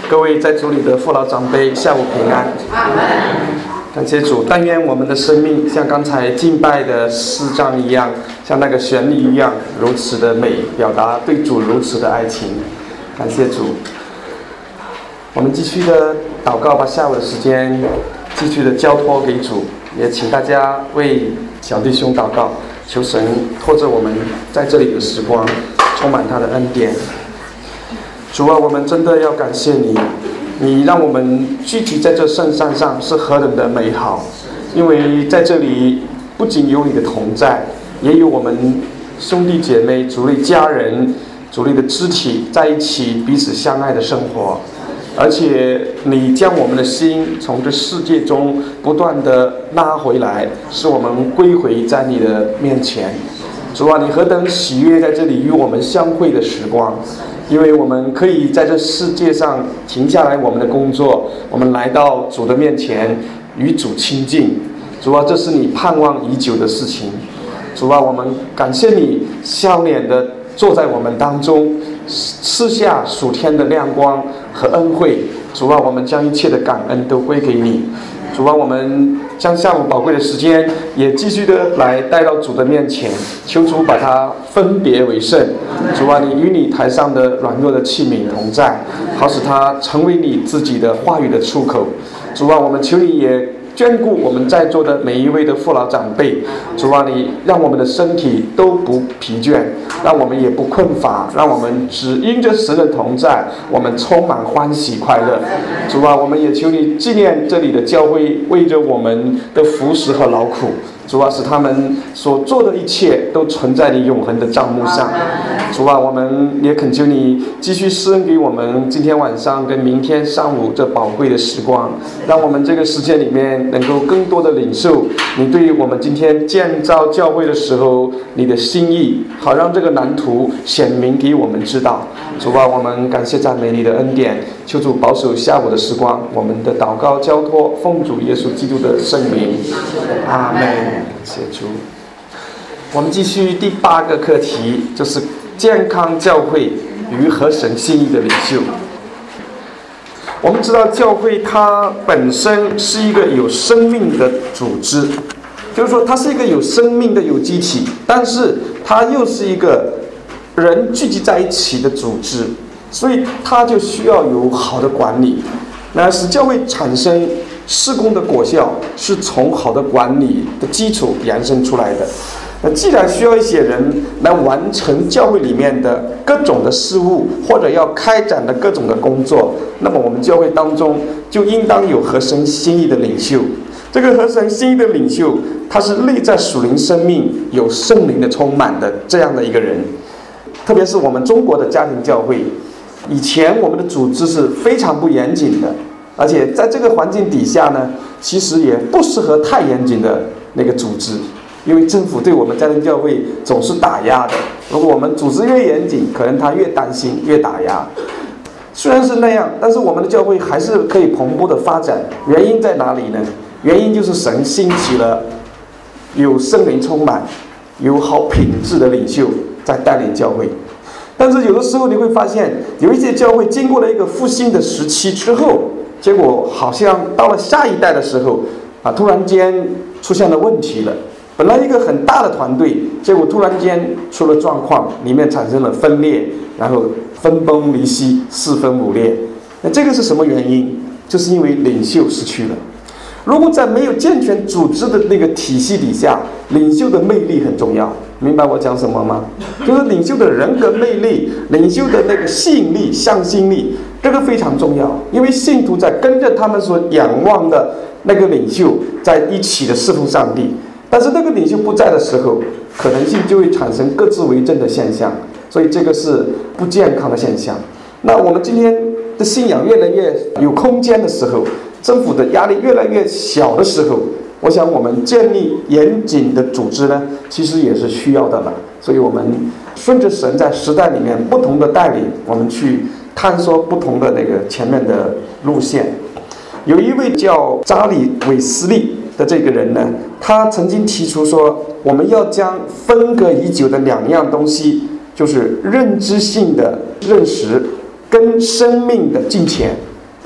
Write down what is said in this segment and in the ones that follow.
各位在主里的父老长辈，下午平安。感谢主，但愿我们的生命像刚才敬拜的诗章一样，像那个旋律一样，如此的美，表达对主如此的爱情。感谢主，我们继续的祷告，把下午的时间继续的交托给主，也请大家为小弟兄祷告，求神托着我们在这里的时光，充满他的恩典。主啊，我们真的要感谢你，你让我们聚集在这圣山上是何等的美好，因为在这里不仅有你的同在，也有我们兄弟姐妹、主内家人、主内的肢体在一起彼此相爱的生活。而且你将我们的心从这世界中不断的拉回来，使我们归回在你的面前。主啊，你何等喜悦在这里与我们相会的时光，因为我们可以在这世界上停下来我们的工作，我们来到主的面前与主亲近。主啊，这是你盼望已久的事情。主啊，我们感谢你笑脸的坐在我们当中，赐下属天的亮光和恩惠。主啊，我们将一切的感恩都归给你。主啊，我们将下午宝贵的时间也继续的来带到主的面前，求主把它分别为圣。主啊，你与你台上的软弱的器皿同在，好使它成为你自己的话语的出口。主啊，我们求你也眷顾我们在座的每一位的父老长辈。主啊，你让我们的身体都不疲倦，让我们也不困乏，让我们只因着神的同在，我们充满欢喜快乐。主啊，我们也求你纪念这里的教会为着我们的服侍和劳苦。主啊，使他们所做的一切都存在你永恒的账目上。主啊，我们也恳求你继续施恩给我们今天晚上跟明天上午这宝贵的时光，让我们这个时间里面能够更多的领受你对于我们今天建造教会的时候你的心意，好让这个蓝图显明给我们知道。主啊，我们感谢赞美你的恩典，求主保守下午的时光，我们的祷告交托奉主耶稣基督的圣名，阿们。谢主。我们继续第8个课题，就是健康教会与合神心意的领袖。我们知道教会它本身是一个有生命的组织，就是说它是一个有生命的有机体，但是它又是一个人聚集在一起的组织，所以它就需要有好的管理。那使教会产生事工的果效，是从好的管理的基础延伸出来的。那既然需要一些人来完成教会里面的各种的事务，或者要开展的各种的工作，那么我们教会当中就应当有合神心意的领袖。这个合神心意的领袖，他是内在属灵生命有圣灵的充满的这样的一个人。特别是我们中国的家庭教会，以前我们的组织是非常不严谨的，而且在这个环境底下呢，其实也不适合太严谨的那个组织，因为政府对我们家庭教会总是打压的。如果我们组织越严谨，可能他越担心越打压。虽然是那样，但是我们的教会还是可以蓬勃的发展。原因在哪里呢？原因就是神兴起了有圣灵充满、有好品质的领袖在带领教会。但是有的时候你会发现，有一些教会经过了一个复兴的时期之后，结果好像到了下一代的时候突然间出现了问题了。本来一个很大的团队，结果突然间出了状况，里面产生了分裂，然后分崩离析，四分五裂。那这个是什么原因？就是因为领袖失去了。如果在没有健全组织的那个体系底下，领袖的魅力很重要。明白我讲什么吗？就是领袖的人格魅力，领袖的那个吸引力、向心力，这个非常重要。因为信徒在跟着他们所仰望的那个领袖在一起的侍奉上帝，但是那个领袖不在的时候，可能性就会产生各自为政的现象，所以这个是不健康的现象。那我们今天的信仰越来越有空间的时候，政府的压力越来越小的时候，我想我们建立严谨的组织呢，其实也是需要的了。所以我们顺着神在时代里面不同的带领，我们去探索不同的那个前面的路线。有一位叫查理·韦斯利的这个人呢，他曾经提出说，我们要将分隔已久的2样东西，就是认知性的认识跟生命的敬虔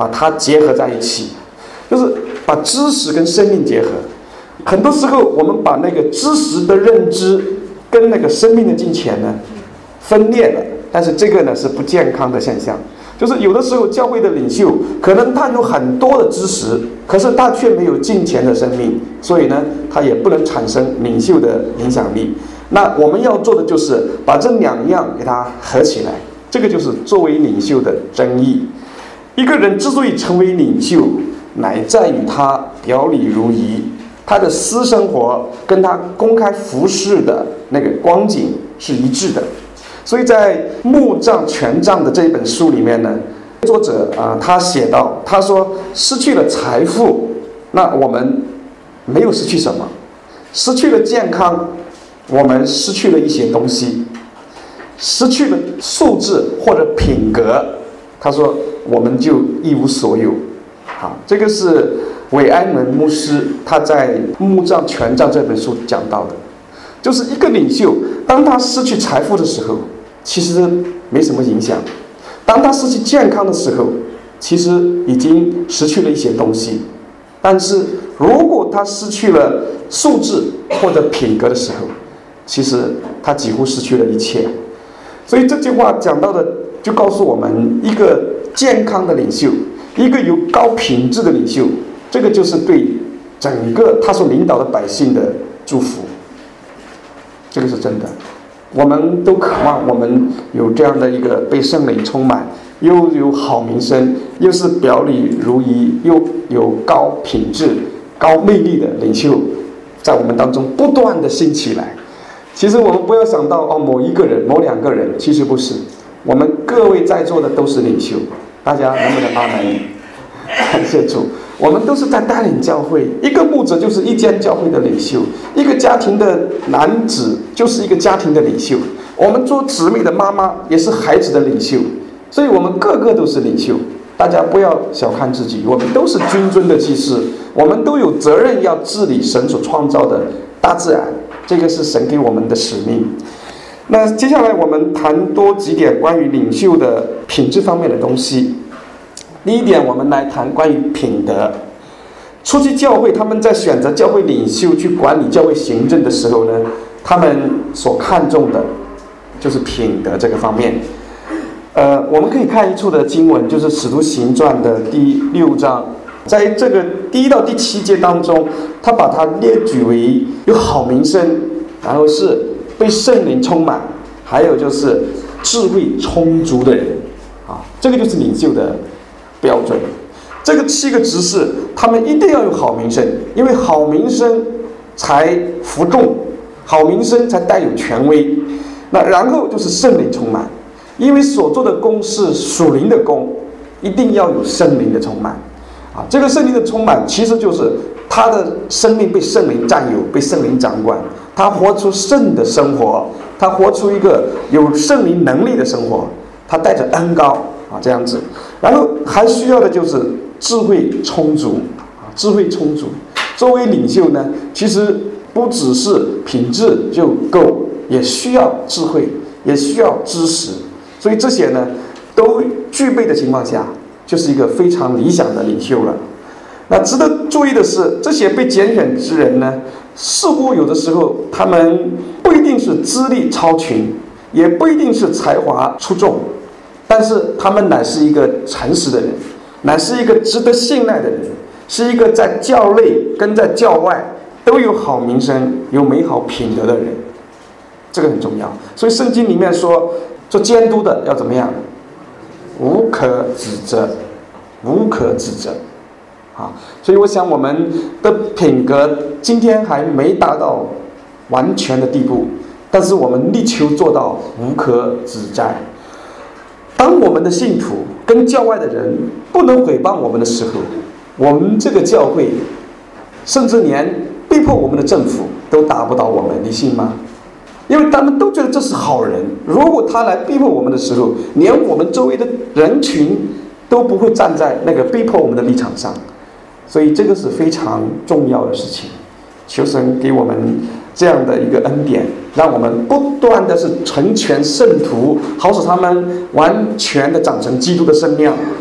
把它结合在一起，就是把知识跟生命结合。很多时候我们把那个知识的认知跟那个生命的金钱呢分裂了，但是这个呢是不健康的现象。就是有的时候教会的领袖可能他有很多的知识，可是他却没有金钱的生命，所以呢他也不能产生领袖的影响力。那我们要做的就是把这两样给它合起来，这个就是作为领袖的真义。一个人之所以成为领袖，乃在于他表里如一，他的私生活跟他公开服事的那个光景是一致的。所以在牧杖权杖的这一本书里面呢，作者他写到，他说失去了财富，那我们没有失去什么；失去了健康，我们失去了一些东西；失去了素质或者品格，他说我们就一无所有。好，这个是韦安伦牧师他在牧杖权杖这本书讲到的。就是一个领袖，当他失去财富的时候，其实没什么影响；当他失去健康的时候，其实已经失去了一些东西。但是如果他失去了素质或者品格的时候，其实他几乎失去了一切。所以这句话讲到的，就告诉我们，一个健康的领袖，一个有高品质的领袖，这个就是对整个他所领导的百姓的祝福。这个是真的，我们都渴望我们有这样的一个被圣灵充满，又有好名声，又是表里如一，又有高品质、高魅力的领袖，在我们当中不断的兴起来。其实我们不要想到某一个人、某两个人，其实不是，我们各位在座的都是领袖。大家能不能阿门？感谢主，我们都是在带领教会。一个牧者就是一间教会的领袖，一个家庭的男子就是一个家庭的领袖，我们做姊妹的妈妈也是孩子的领袖，所以我们个个都是领袖。大家不要小看自己，我们都是君尊的祭司，我们都有责任要治理神所创造的大自然，这个是神给我们的使命。那接下来我们谈多几点关于领袖的品质方面的东西。第一点，我们来谈关于品德。初期教会他们在选择教会领袖去管理教会行政的时候呢，他们所看重的就是品德这个方面。我们可以看一处的经文，就是《使徒行传》的第6章，在这个第1到第7节当中，他把它列举为有好名声，然后是被圣灵充满，还有就是智慧充足的人这个就是领袖的标准。这个7个执事，他们一定要有好名声，因为好名声才服众，好名声才带有权威。那然后就是圣灵充满，因为所做的工是属灵的工，一定要有圣灵的充满这个圣灵的充满，其实就是他的生命被圣灵占有，被圣灵掌管，他活出圣的生活，他活出一个有圣灵能力的生活，他带着恩膏这样子。然后还需要的就是智慧充足智慧充足。作为领袖呢，其实不只是品质就够，也需要智慧，也需要知识。所以这些呢都具备的情况下，就是一个非常理想的领袖了。那值得注意的是，这些被拣选之人呢，似乎有的时候他们不一定是资历超群，也不一定是才华出众，但是他们乃是一个诚实的人，乃是一个值得信赖的人，是一个在教内跟在教外都有好名声、有美好品德的人。这个很重要。所以圣经里面说，做监督的要怎么样？无可指责，无可指责所以我想我们的品格今天还没达到完全的地步，但是我们力求做到无可指摘。当我们的信徒跟教外的人不能诽谤我们的时候，我们这个教会甚至连逼迫我们的政府都打不倒我们，你信吗？因为他们都觉得这是好人，如果他来逼迫我们的时候，连我们周围的人群都不会站在那个逼迫我们的立场上。所以这个是非常重要的事情。求神给我们这样的一个恩典，让我们不断的是成全圣徒，好使他们完全的长成基督的身量，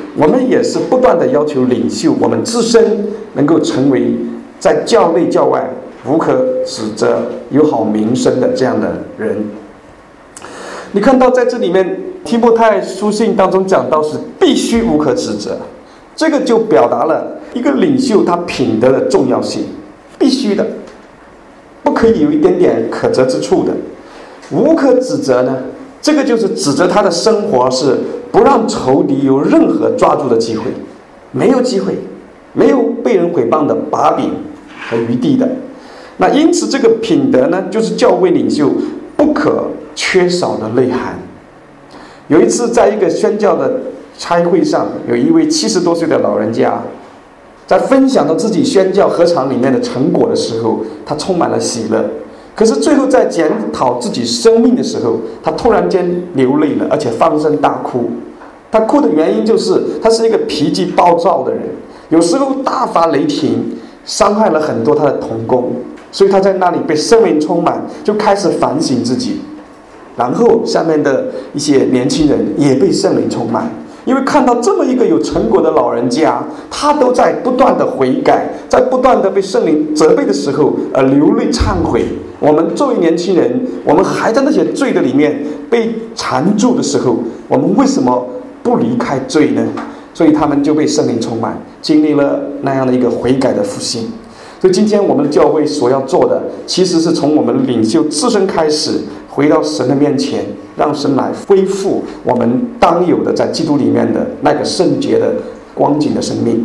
我们也是不断的要求领袖，我们自身能够成为在教内教外无可指责、有好名声的这样的人。你看到在这里面提摩太书信当中讲到是必须无可指责，这个就表达了一个领袖他品德的重要性，必须的，不可以有一点点可责之处的。无可指责呢，这个就是指责他的生活是不让仇敌有任何抓住的机会，没有机会，没有被人毁谤的把柄和余地的。那因此这个品德呢，就是教会领袖不可缺少的内涵。有一次在一个宣教的差会上，有一位70多岁的老人家在分享到自己宣教禾场里面的成果的时候，他充满了喜乐。可是最后在检讨自己生命的时候，他突然间流泪了，而且放声大哭。他哭的原因就是他是一个脾气暴躁的人，有时候大发雷霆，伤害了很多他的同工，所以他在那里被圣灵充满，就开始反省自己。然后下面的一些年轻人也被圣灵充满，因为看到这么一个有成果的老人家，他都在不断的悔改，在不断的被圣灵责备的时候流泪忏悔。我们作为年轻人，我们还在那些罪的里面被缠住的时候，我们为什么不离开罪呢？所以他们就被圣灵充满，经历了那样的一个悔改的复兴。所以今天我们的教会所要做的，其实是从我们领袖自身开始，回到神的面前，让神来恢复我们当有的在基督里面的那个圣洁的光景的生命。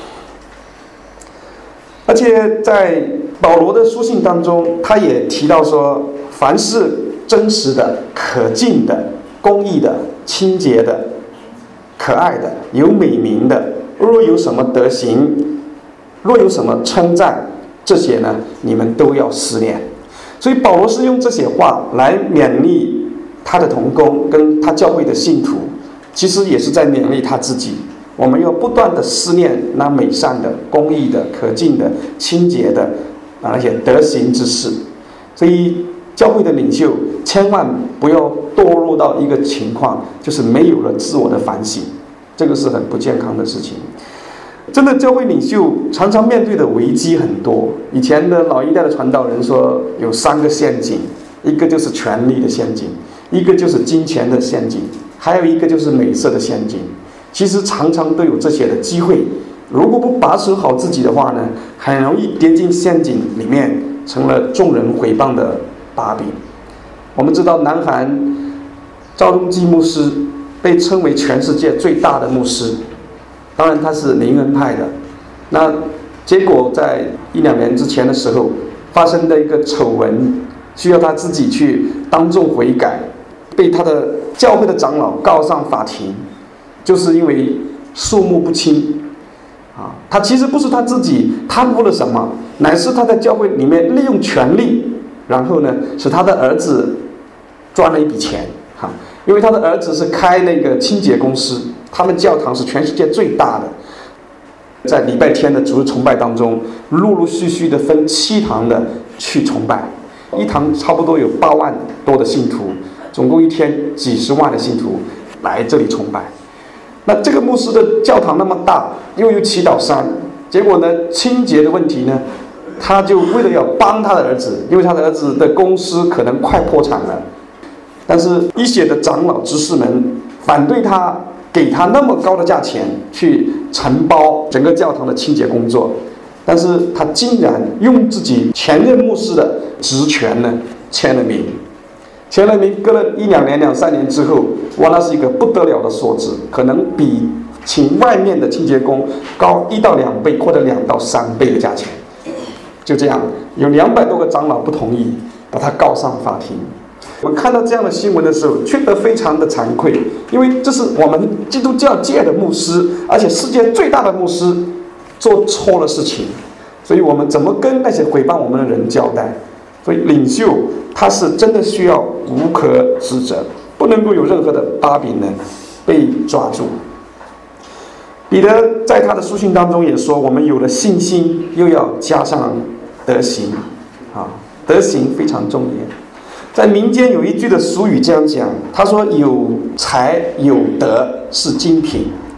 而且在保罗的书信当中，他也提到说，凡是真实的、可敬的、公义的、清洁的、可爱的、有美名的，若有什么德行，若有什么称赞，这些呢，你们都要思念。所以保罗是用这些话来勉励他的同工跟他教会的信徒，其实也是在勉励他自己。我们要不断的思念那美善的、公义的、可敬的、清洁的那些德行之事。所以教会的领袖千万不要堕入到一个情况，就是没有了自我的反省，这个是很不健康的事情。真的，教会领袖常常面对的危机很多。以前的老一代的传道人说有3个陷阱，一个就是权力的陷阱，一个就是金钱的陷阱，还有一个就是美色的陷阱。其实常常都有这些的机会，如果不把守好自己的话呢，很容易跌进陷阱里面，成了众人毁谤的把柄。我们知道南韩赵东基牧师被称为全世界最大的牧师，当然他是灵恩派的。那结果在1-2年之前的时候发生的一个丑闻，需要他自己去当众悔改，被他的教会的长老告上法庭，就是因为数目不清他其实不是他自己贪污了什么，乃是他在教会里面利用权力，然后呢使他的儿子赚了一笔钱因为他的儿子是开那个清洁公司，他们教堂是全世界最大的，在礼拜天的主日崇拜当中，陆陆续续的分7堂的去崇拜，一堂差不多有8万多的信徒，总共一天几十万的信徒来这里崇拜。那这个牧师的教堂那么大，又有祈祷山，结果呢，清洁的问题呢，他就为了要帮他的儿子，因为他的儿子的公司可能快破产了，但是一些的长老执事们反对他，给他那么高的价钱去承包整个教堂的清洁工作，但是他竟然用自己前任牧师的职权呢签了名。签了名，隔了1-2年、2-3年之后，哇，那是一个不得了的数字，可能比请外面的清洁工高1到2倍，或者2到3倍的价钱。就这样，有200多个长老不同意，把他告上法庭。我们看到这样的新闻的时候，觉得非常的惭愧，因为这是我们基督教界的牧师，而且世界最大的牧师做错了事情，所以我们怎么跟那些诽谤我们的人交代？所以领袖他是真的需要无可指责，不能够有任何的把柄呢被抓住。彼得在他的书信当中也说，我们有了信心，又要加上德行德行非常重要。在民间有一句的俗语这样讲，他说有才有德是精品，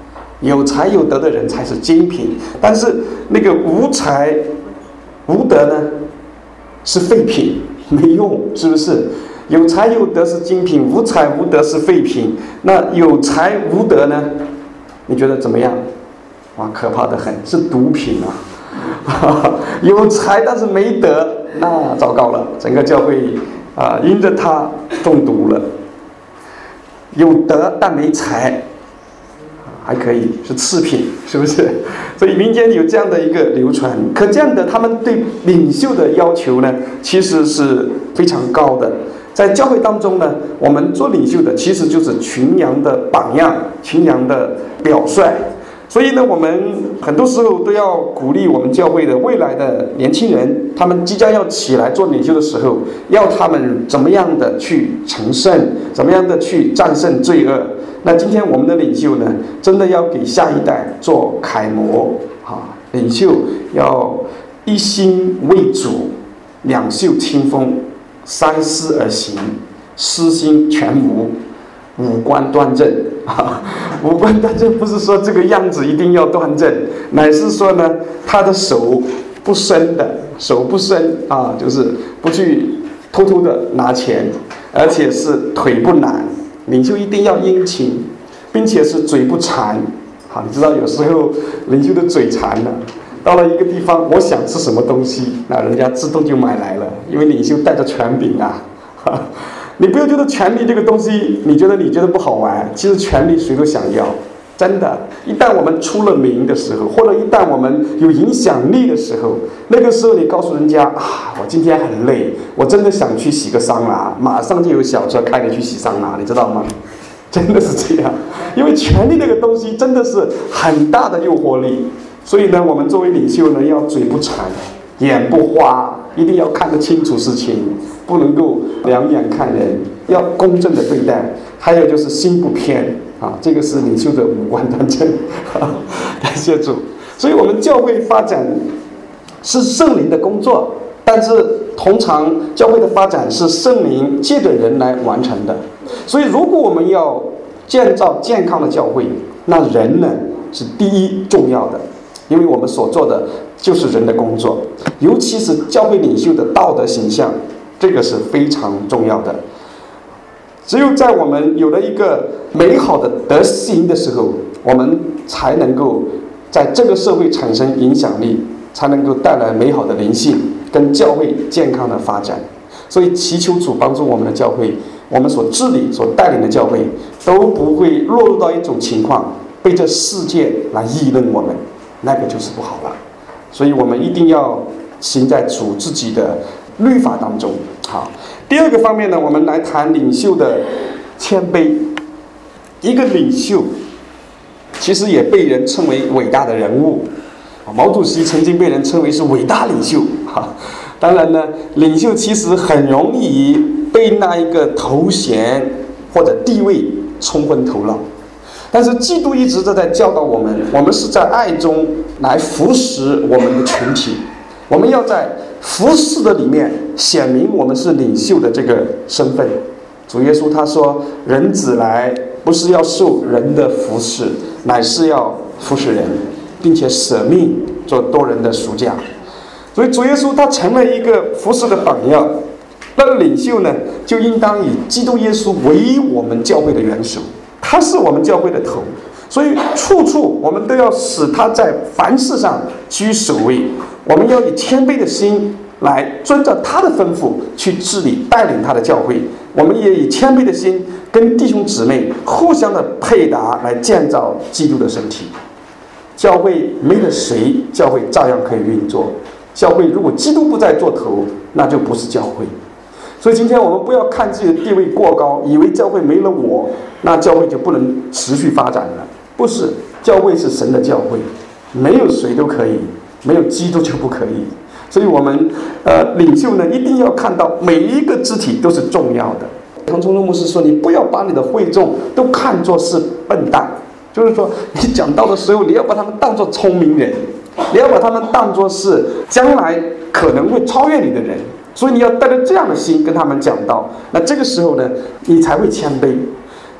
有才有德的人才是精品，但是那个无才无德呢，是废品，没用，是不是？有才有德是精品，无才无德是废品。那有才无德呢？你觉得怎么样？哇，可怕得很，是毒品啊！有才但是没德，那糟糕了，整个教会因着他中毒了。有德但没才，还可以是次品，是不是？所以民间有这样的一个流传，可见的他们对领袖的要求呢，其实是非常高的。在教会当中呢，我们做领袖的其实就是群羊的榜样，群羊的表率。所以呢，我们很多时候都要鼓励我们教会的未来的年轻人，他们即将要起来做领袖的时候，要他们怎么样的去成圣，怎么样的去战胜罪恶。那今天我们的领袖呢，真的要给下一代做楷模啊！领袖要一心为主，两袖清风，三思而行，私心全无，五官端正啊！五官端正不是说这个样子一定要端正，乃是说呢，他的手不伸的，手不伸啊，就是不去偷偷的拿钱，而且是腿不懒。领袖一定要殷勤，并且是嘴不馋。好，你知道有时候领袖的嘴馋了，到了一个地方，我想吃什么东西，那人家自动就买来了，因为领袖带着权柄啊。你不要觉得权力这个东西，你觉得不好玩，其实权力谁都想要，真的。一旦我们出了名的时候，或者一旦我们有影响力的时候，那个时候你告诉人家我今天很累，我真的想去洗个桑拿，马上就有小车开你去洗桑拿，你知道吗？真的是这样，因为权力这个东西真的是很大的诱惑力。所以呢，我们作为领袖呢，要嘴不馋，眼不花，一定要看得清楚事情，不能够两眼看人，要公正的对待。还有就是心不偏啊，这个是领袖的五官端正。感谢主。所以我们教会发展是圣灵的工作，但是通常教会的发展是圣灵借着人来完成的。所以如果我们要建造健康的教会，那人呢是第一重要的，因为我们所做的就是人的工作，尤其是教会领袖的道德形象，这个是非常重要的。只有在我们有了一个美好的德行的时候，我们才能够在这个社会产生影响力，才能够带来美好的灵性跟教会健康的发展。所以祈求主帮助我们的教会，我们所治理所带领的教会都不会落入到一种情况，被这世界来议论我们，那个就是不好了。所以我们一定要行在主自己的律法当中。好，第二个方面呢，我们来谈领袖的谦卑。一个领袖其实也被人称为伟大的人物，毛主席曾经被人称为是伟大领袖。当然呢，领袖其实很容易被那一个头衔或者地位冲昏头脑，但是基督一直在教导我们，我们是在爱中来服侍我们的群体，我们要在服侍的里面显明我们是领袖的这个身份。主耶稣他说，人子来不是要受人的服侍，乃是要服侍人，并且舍命做多人的赎价。所以主耶稣他成了一个服侍的榜样，那领袖呢，就应当以基督耶稣为我们教会的元首，他是我们教会的头，所以处处我们都要使他在凡事上居首位。我们要以谦卑的心来遵照他的吩咐去治理带领他的教会，我们也以谦卑的心跟弟兄姊妹互相的配搭来建造基督的身体。教会没了谁，教会照样可以运作。教会如果基督不再做头，那就不是教会。所以今天我们不要看自己的地位过高，以为教会没了我，那教会就不能持续发展了。不是，教会是神的教会，没有谁都可以，没有基督就不可以。所以我们领袖呢，一定要看到每一个肢体都是重要的。唐崇荣牧师说，你不要把你的会众都看作是笨蛋，就是说你讲道的时候，你要把他们当作聪明人，你要把他们当作是将来可能会超越你的人，所以你要带着这样的心跟他们讲道。那这个时候呢，你才会谦卑。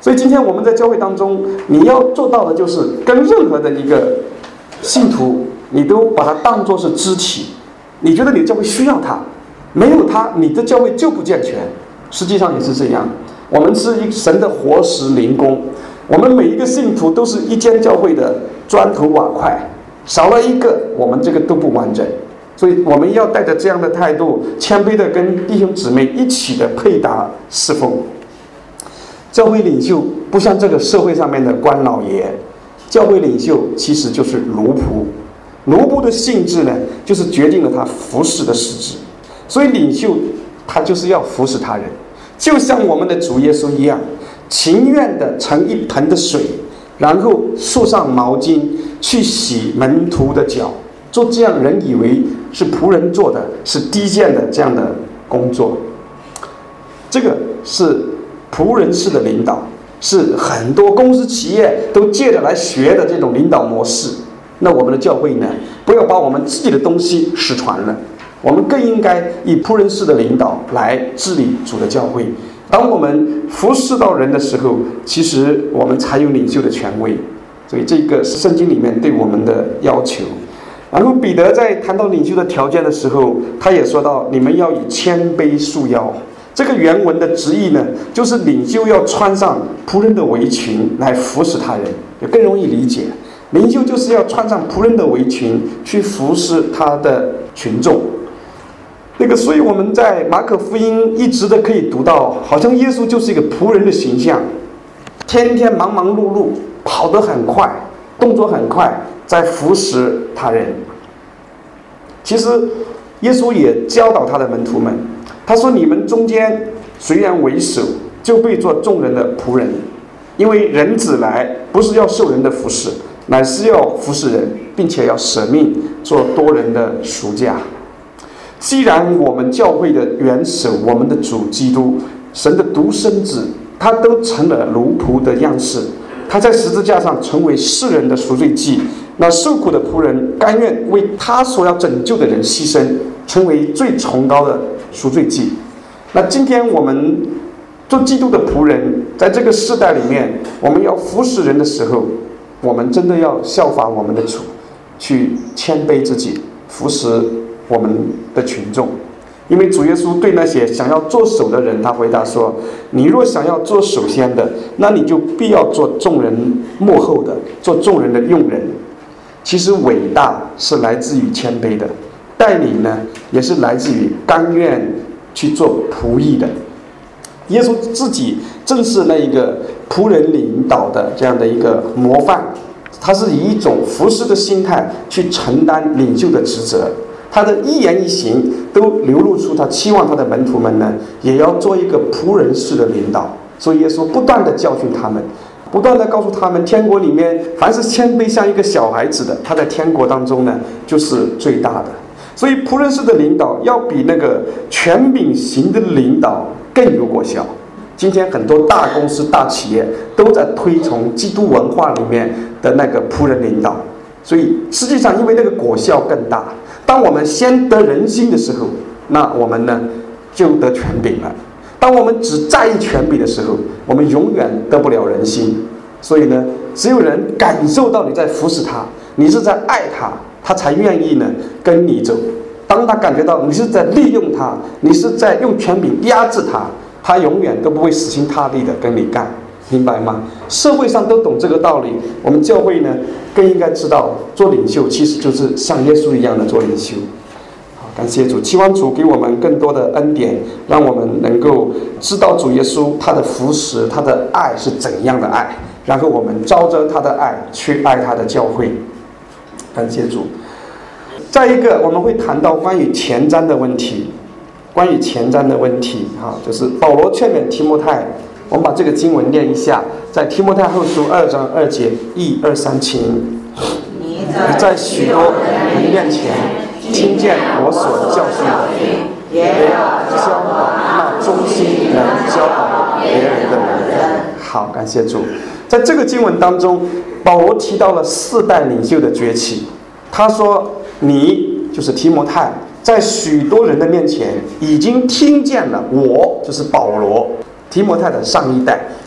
所以今天我们在教会当中，你要做到的就是跟任何的一个信徒，你都把它当作是肢体。你觉得你的教会需要它，没有它，你的教会就不健全。实际上也是这样。我们是一神的活石灵宫，我们每一个信徒都是一间教会的砖头瓦块，少了一个，我们这个都不完整。所以我们要带着这样的态度，谦卑的跟弟兄姊妹一起的配搭侍奉。教会领袖不像这个社会上面的官老爷，教会领袖其实就是奴仆。奴仆的性质呢，就是决定了他服侍的实质。所以领袖他就是要服侍他人，就像我们的主耶稣一样，情愿的盛一盆的水，然后束上毛巾去洗门徒的脚，做这样人以为是仆人做的，是低贱的这样的工作。这个是仆人式的领导，是很多公司企业都借着来学的这种领导模式。那我们的教会呢，不要把我们自己的东西失传了，我们更应该以仆人式的领导来治理主的教会。当我们服侍到人的时候，其实我们才有领袖的权威。所以这个是圣经里面对我们的要求。然后彼得在谈到领袖的条件的时候，他也说到，你们要以谦卑束腰。这个原文的直译呢，就是领袖要穿上仆人的围裙来服侍他人，也更容易理解。领袖就是要穿上仆人的围裙去服侍他的群众。所以我们在马可福音一直的可以读到，好像耶稣就是一个仆人的形象，天天忙忙碌碌，跑得很快，动作很快，在服侍他人。其实耶稣也教导他的门徒们，他说，你们中间虽然为首，就必做众人的仆人，因为人子来不是要受人的服侍，乃是要服侍人，并且要舍命做多人的赎价。既然我们教会的元首，我们的主基督，神的独生子，他都成了奴仆的样式，他在十字架上成为世人的赎罪祭，那受苦的仆人甘愿为他所要拯救的人牺牲，成为最崇高的赎罪祭。那今天我们做基督的仆人，在这个世代里面，我们要服侍人的时候，我们真的要效法我们的主，去谦卑自己，服侍我们的群众。因为主耶稣对那些想要做首的人，他回答说，你若想要做首先的，那你就必要做众人幕后的，做众人的用人。其实伟大是来自于谦卑的，带领呢也是来自于甘愿去做仆役的。耶稣自己正是那一个仆人领导的这样的一个模范，他是以一种服侍的心态去承担领袖的职责，他的一言一行都流露出他期望他的门徒们呢，也要做一个仆人式的领导。所以耶稣不断的教训他们，不断的告诉他们，天国里面凡是谦卑像一个小孩子的，他在天国当中呢就是最大的。所以仆人式的领导要比那个权柄型的领导更有果效。今天很多大公司大企业都在推崇基督文化里面的那个仆人领导，所以实际上因为那个果效更大。当我们先得人心的时候，那我们呢就得权柄了。当我们只在意权柄的时候，我们永远得不了人心。所以呢，只有人感受到你在服侍他，你是在爱他，他才愿意呢跟你走。当他感觉到你是在利用他，你是在用权柄压制他，他永远都不会死心塌地的跟你干，明白吗？社会上都懂这个道理，我们教会呢更应该知道，做领袖其实就是像耶稣一样的做领袖。好，感谢主，期望主给我们更多的恩典，让我们能够知道主耶稣他的服侍，他的爱是怎样的爱，然后我们照着他的爱去爱他的教会。感谢主。再一个，我们会谈到关于前瞻的问题。就是保罗劝勉提摩太，我们把这个经文念一下，在提摩太后书2章2节，1、2、3，请。你在许多人面前听见我所教训的，也要教导那忠心能教导别人的人。好，感谢主。在这个经文当中，保罗提到了4代领袖的崛起。他说，你就是提摩太，在许多人的面前已经听见了我，就是保罗，提摩太的上一代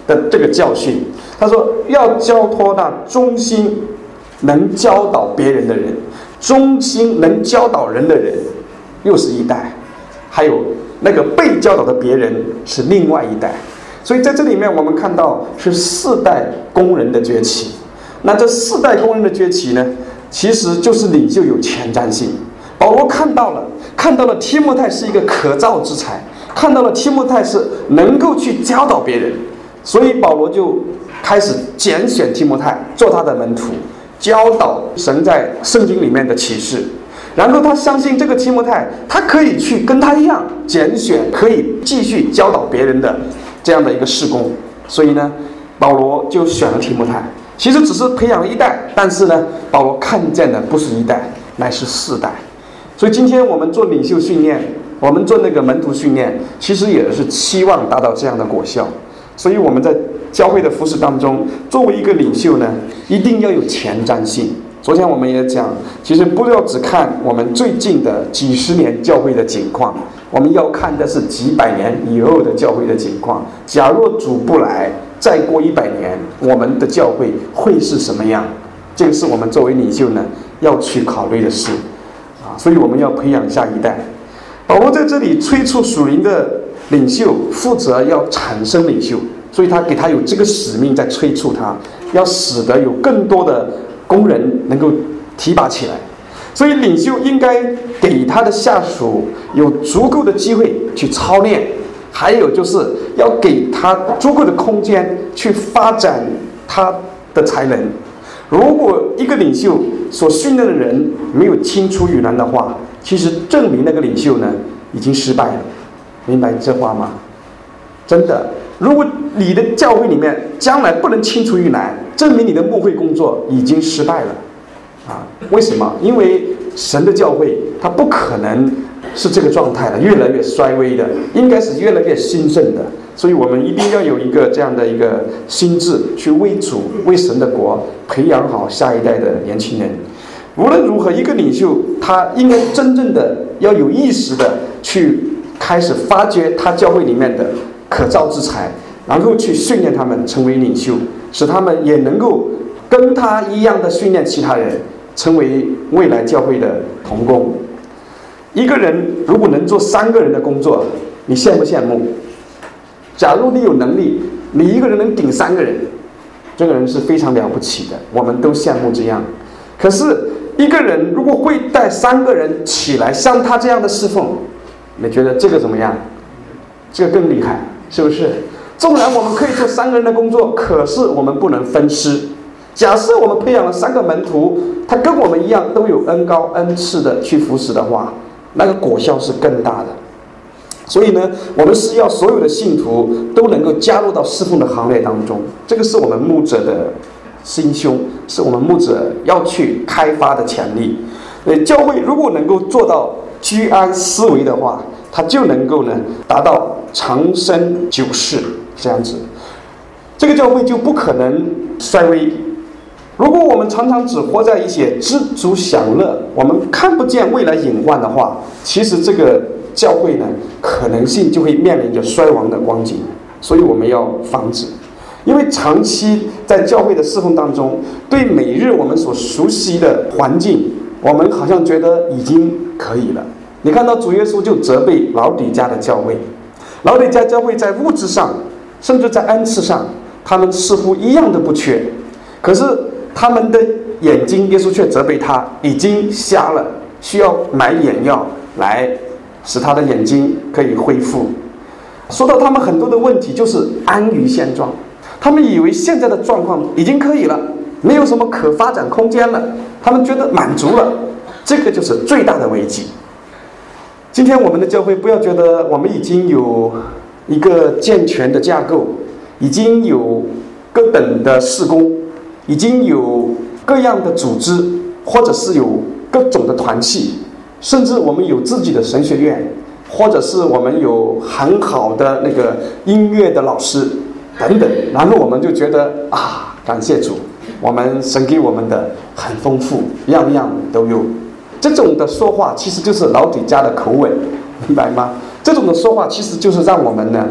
的这个教训。他说要交托那忠心能教导别人的人，忠心能教导人的人又是一代，还有那个被教导的别人是另外一代。所以在这里面我们看到是4代工人的崛起。那这4代工人的崛起呢，其实就是领袖有前瞻性。保罗看到了提摩太是一个可造之才，看到了提摩太是能够去教导别人，所以保罗就开始拣选提摩太做他的门徒，教导神在圣经里面的启示。然后他相信这个提摩太，他可以去跟他一样拣选，可以继续教导别人的这样的一个事工。所以呢，保罗就选了提摩太。其实只是培养了1代，但是呢，保罗看见的不是1代，乃是4代。所以今天我们做领袖训练，我们做那个门徒训练，其实也是期望达到这样的果效。所以我们在教会的服事当中，作为一个领袖呢，一定要有前瞻性。昨天我们也讲，其实不要只看我们最近的几十年教会的景况，我们要看的是几百年以后的教会的景况。假若主不来，再过100年，我们的教会会是什么样？这个是我们作为领袖呢要去考虑的事所以我们要培养下一代。保罗在这里催促属灵的领袖负责要产生领袖，所以他给他有这个使命在催促他，要使得有更多的工人能够提拔起来。所以领袖应该给他的下属有足够的机会去操练，还有就是要给他足够的空间去发展他的才能。如果一个领袖所训练的人没有青出于蓝的话，其实证明那个领袖呢已经失败了。明白这话吗？真的，如果你的教会里面将来不能青出于蓝，证明你的牧会工作已经失败了为什么？因为神的教会它不可能是这个状态的，越来越衰微的，应该是越来越兴盛的。所以我们一定要有一个这样的一个心智，去为主为神的国培养好下一代的年轻人。无论如何，一个领袖他应该真正的要有意识的去开始发掘他教会里面的可造之才，然后去训练他们成为领袖，使他们也能够跟他一样的训练其他人，成为未来教会的同工。一个人如果能做3个人的工作，你羡不羡慕？假如你有能力，你一个人能顶3个人，这个人是非常了不起的，我们都羡慕这样。可是一个人如果会带3个人起来像他这样的侍奉，你觉得这个怎么样？这个更厉害，是不是？纵然我们可以做3个人的工作，可是我们不能分施。假设我们培养了3个门徒，他跟我们一样都有恩膏恩赐的去服侍的话，那个果效是更大的。所以呢，我们是要所有的信徒都能够加入到侍奉的行列当中，这个是我们牧者的心胸，是我们牧者要去开发的潜力。教会如果能够做到居安思危的话，它就能够呢达到长生久世这样子，这个教会就不可能衰微。如果我们常常只活在一些知足享乐，我们看不见未来隐患的话，其实这个教会呢可能性就会面临着衰亡的光景。所以我们要防止，因为长期在教会的侍奉当中，对每日我们所熟悉的环境，我们好像觉得已经可以了。你看到主耶稣就责备老底嘉的教会，老底嘉教会在物质上甚至在恩赐上，他们似乎一样都不缺，可是他们的眼睛，耶稣却责备他已经瞎了，需要买眼药来使他的眼睛可以恢复。说到他们很多的问题就是安于现状，他们以为现在的状况已经可以了，没有什么可发展空间了，他们觉得满足了，这个就是最大的危机。今天我们的教会不要觉得我们已经有一个健全的架构，已经有各等的事工，已经有各样的组织，或者是有各种的团契，甚至我们有自己的神学院，或者是我们有很好的那个音乐的老师等等，然后我们就觉得感谢主，我们神给我们的很丰富，样样都有。这种的说话其实就是老底嘉的口吻，明白吗？这种的说话其实就是让我们呢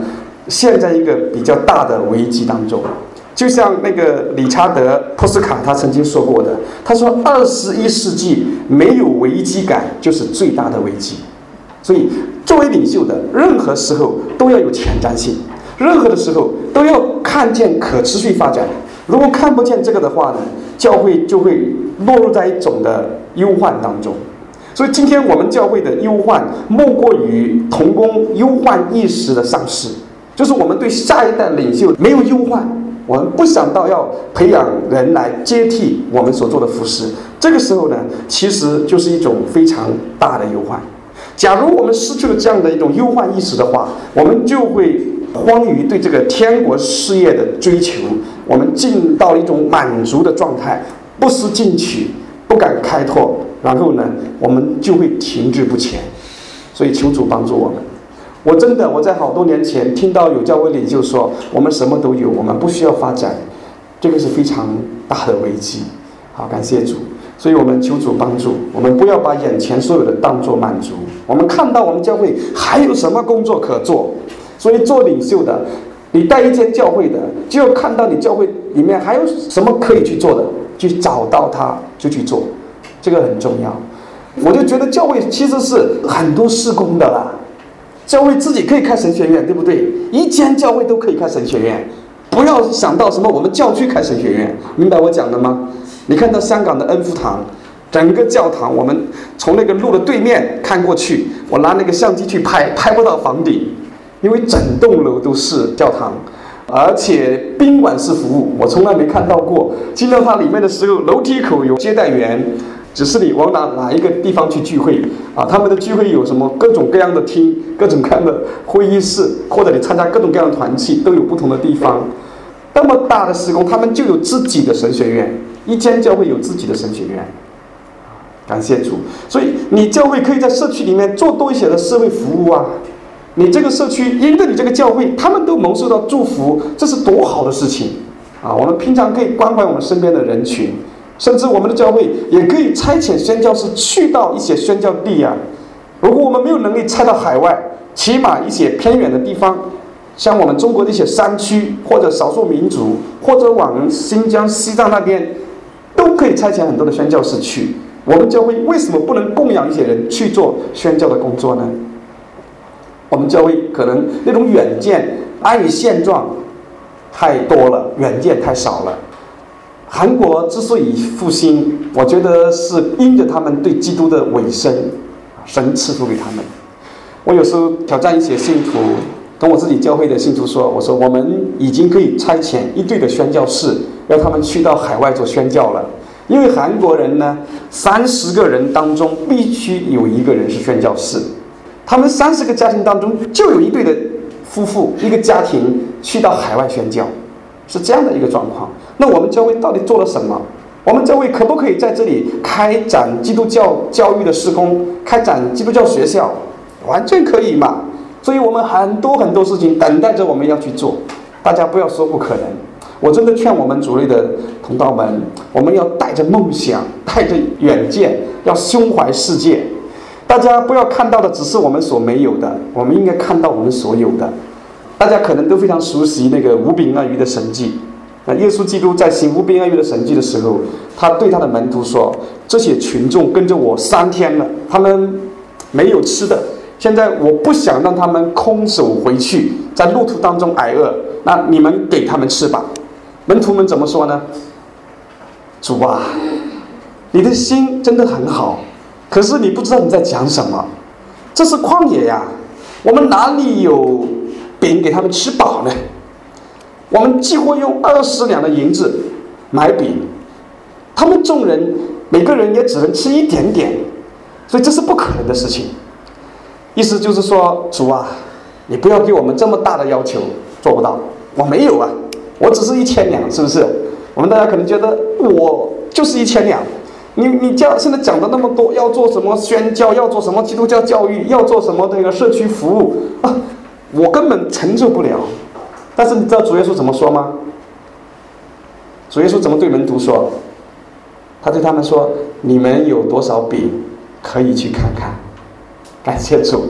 陷在一个比较大的危机当中。就像那个理查德·波斯卡他曾经说过的，他说21世纪没有危机感就是最大的危机。所以作为领袖的，任何时候都要有前瞻性，任何的时候都要看见可持续发展。如果看不见这个的话呢，教会就会落入在一种的忧患当中。所以今天我们教会的忧患莫过于同工忧患意识的丧失，就是我们对下一代领袖没有忧患，我们不想到要培养人来接替我们所做的服事。这个时候呢，其实就是一种非常大的忧患。假如我们失去了这样的一种忧患意识的话，我们就会荒于对这个天国事业的追求，我们进到一种满足的状态，不思进取，不敢开拓，然后呢，我们就会停滞不前。所以求主帮助我们。我在好多年前听到有教会领袖说，我们什么都有，我们不需要发展，这个是非常大的危机。好，感谢主。所以我们求主帮助我们，不要把眼前所有的当作满足。我们看到我们教会还有什么工作可做，所以做领袖的，你带一间教会的，就要看到你教会里面还有什么可以去做的，去找到它就去做，这个很重要。我就觉得教会其实是很多事工的啦，教会自己可以开神学院，对不对？一间教会都可以开神学院，不要想到什么我们教区开神学院，明白我讲的吗？你看到香港的恩福堂，整个教堂，我们从那个路的对面看过去，我拿那个相机去拍，拍不到房顶，因为整栋楼都是教堂，而且宾馆式服务，我从来没看到过。进到它里面的时候，楼梯口有接待员，只是你往哪一个地方去聚会啊？他们的聚会有什么各种各样的厅，各种各样的会议室，或者你参加各种各样的团契，都有不同的地方。那么大的事工，他们就有自己的神学院，一间教会有自己的神学院。感谢主。所以你教会可以在社区里面做多一些的社会服务啊，你这个社区因为你这个教会他们都蒙受到祝福，这是多好的事情啊！我们平常可以关怀我们身边的人群，甚至我们的教会也可以差遣宣教士去到一些宣教地啊。如果我们没有能力差到海外，起码一些偏远的地方，像我们中国的一些山区或者少数民族，或者往新疆西藏那边，都可以差遣很多的宣教士去。我们教会为什么不能供养一些人去做宣教的工作呢？我们教会可能那种远见安于现状太多了，远见太少了。韩国之所以复兴，我觉得是因着他们对基督的委身，神赐福给他们。我有时候挑战一些信徒，跟我自己教会的信徒说，我说我们已经可以差遣一队的宣教士，让他们去到海外做宣教了。因为韩国人呢，30个人当中必须有1个人是宣教士，他们30个家庭当中就有一对的夫妇，一个家庭去到海外宣教，是这样的一个状况。那我们教会到底做了什么？我们教会可不可以在这里开展基督教教育的事工，开展基督教学校？完全可以嘛。所以我们很多事情等待着我们要去做，大家不要说不可能。我真的劝我们主内的同道们，我们要带着梦想，带着远见，要胸怀世界。大家不要看到的只是我们所没有的，我们应该看到我们所有的。大家可能都非常熟悉那个5饼2鱼的神迹。耶稣基督在行5饼2鱼的神迹的时候，他对他的门徒说，这些群众跟着我3天了，他们没有吃的，现在我不想让他们空手回去，在路途当中挨饿，那你们给他们吃吧。门徒们怎么说呢？主啊，你的心真的很好，可是你不知道你在讲什么，这是旷野呀，我们哪里有饼给他们吃饱呢？我们几乎用20两的银子买饼，他们众人每个人也只能吃一点点，所以这是不可能的事情。意思就是说，主啊，你不要给我们这么大的要求，做不到。我没有啊，我只是1000两，是不是？我们大家可能觉得我就是1000两，你现在讲的那么多，要做什么宣教，要做什么基督教教育，要做什么这个社区服务啊，我根本承受不了。但是你知道主耶稣怎么说吗？主耶稣怎么对门徒说？他对他们说，你们有多少饼可以去看看。感谢主。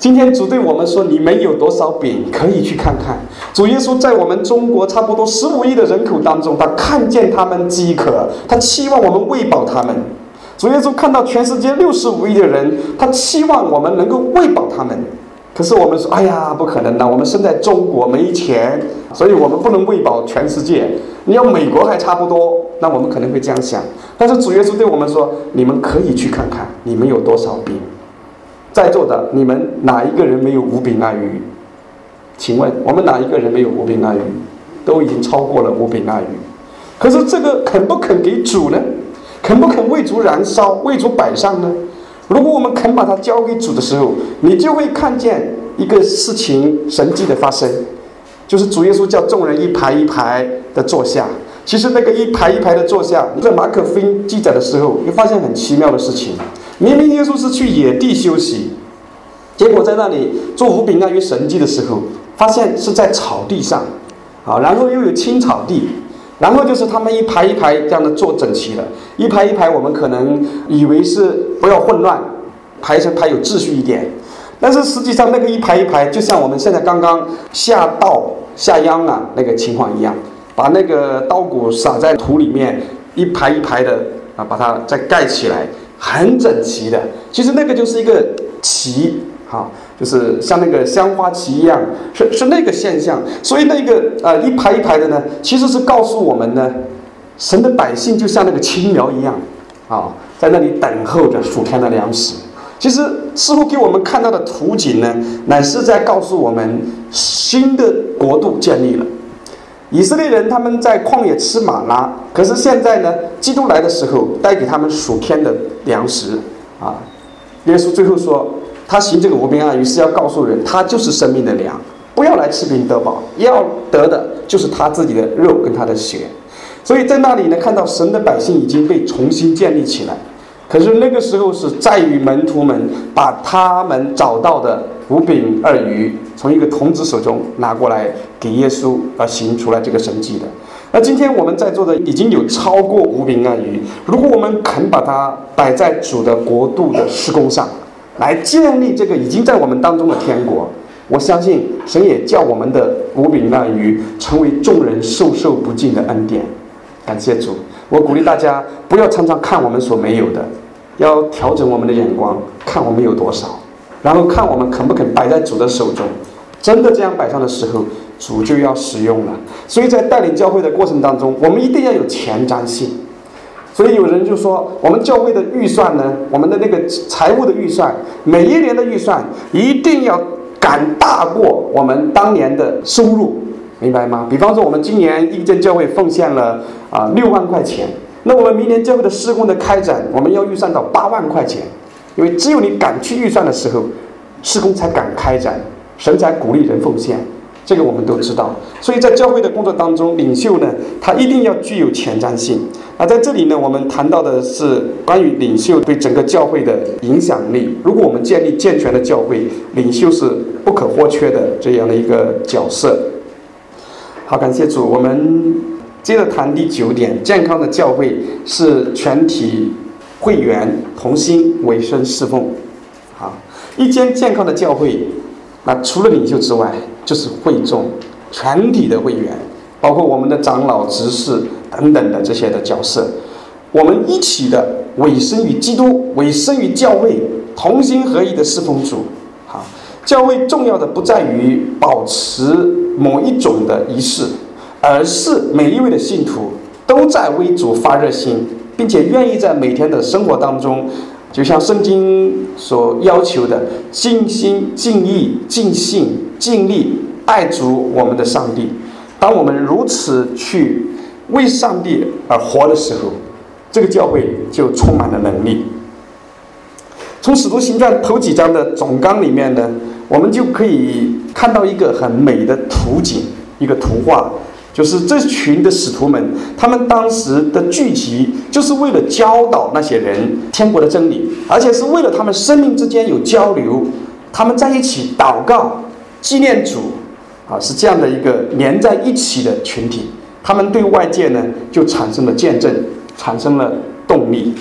今天主对我们说，你们有多少饼可以去看看。主耶稣在我们中国差不多15亿的人口当中，他看见他们饥渴，他期望我们喂饱他们。主耶稣看到全世界65亿的人，他期望我们能够喂饱他们。可是我们说，哎呀，不可能的，我们生在中国没钱，所以我们不能喂饱全世界。你要美国还差不多，那我们可能会这样想。但是主耶稣对我们说，你们可以去看看你们有多少饼。在座的你们哪一个人没有5饼2鱼？请问我们哪一个人没有5饼2鱼？都已经超过了5饼2鱼。可是这个肯不肯给主呢？肯不肯为主燃烧，为主摆上呢？如果我们肯把它交给主的时候，你就会看见一个事情神迹的发生，就是主耶稣叫众人一排一排的坐下。其实那个一排一排的坐下，在马可福音记载的时候，会发现很奇妙的事情。明明耶稣是去野地休息，结果在那里做5饼2鱼神迹的时候，发现是在草地上，然后又有青草地，然后就是他们一排一排这样的坐整齐了。一排一排，我们可能以为是不要混乱，排成排有秩序一点，但是实际上那个一排一排，就像我们现在刚刚下稻下秧那个情况一样，把那个稻谷撒在土里面，一排一排的把它再盖起来，很整齐的。其实那个就是一个旗，就是像那个香花旗一样，是那个现象。所以那个一排一排的呢，其实是告诉我们呢，神的百姓就像那个青苗一样，在那里等候着属天的粮食。其实似乎给我们看到的图景呢，乃是在告诉我们新的国度建立了。以色列人他们在旷野吃玛拿，可是现在呢，基督来的时候带给他们属天的粮食耶稣最后说，他行这个5饼2鱼是要告诉人，他就是生命的粮，不要来吃饼得饱，要得的就是他自己的肉跟他的血。所以在那里呢，看到神的百姓已经被重新建立起来。可是那个时候是在于门徒们把他们找到的5饼2鱼从一个童子手中拿过来给耶稣，而行出来这个神迹的。那今天我们在座的已经有超过5饼2鱼，如果我们肯把它摆在主的国度的事工上，来建立这个已经在我们当中的天国，我相信神也叫我们的5饼2鱼成为众人受不尽的恩典。感谢主！我鼓励大家不要常常看我们所没有的，要调整我们的眼光，看我们有多少，然后看我们肯不肯摆在主的手中。真的这样摆上的时候，主就要使用了。所以在带领教会的过程当中，我们一定要有前瞻性。所以有人就说，我们教会的预算呢，我们的那个财务的预算，每一年的预算一定要赶大过我们当年的收入，明白吗？比方说我们今年一间教会奉献了6万块钱，那我们明年教会的施工的开展，我们要预算到8万块钱。因为只有你敢去预算的时候，施工才敢开展，神才鼓励人奉献，这个我们都知道。所以在教会的工作当中，领袖呢，他一定要具有前瞻性。在这里呢，我们谈到的是关于领袖对整个教会的影响力。如果我们建立健全的教会，领袖是不可或缺的这样的一个角色。好，感谢主。我们接着谈第9点，健康的教会是全体会员同心委身侍奉。一间健康的教会，除了领袖之外，就是会众全体的会员，包括我们的长老、执事等等的这些的角色，我们一起的委身于基督，委身于教会，同心合意的侍奉主。教会重要的不在于保持某一种的仪式，而是每一位的信徒都在为主发热心，并且愿意在每天的生活当中，就像圣经所要求的，尽心尽意尽性尽力爱主我们的上帝。当我们如此去为上帝而活的时候，这个教会就充满了能力。从使徒行传头几章的总纲里面呢，我们就可以看到一个很美的图景，一个图画，就是这群的使徒们，他们当时的聚集就是为了教导那些人天国的真理，而且是为了他们生命之间有交流，他们在一起祷告纪念主，是这样的一个连在一起的群体。他们对外界呢就产生了见证，产生了动力。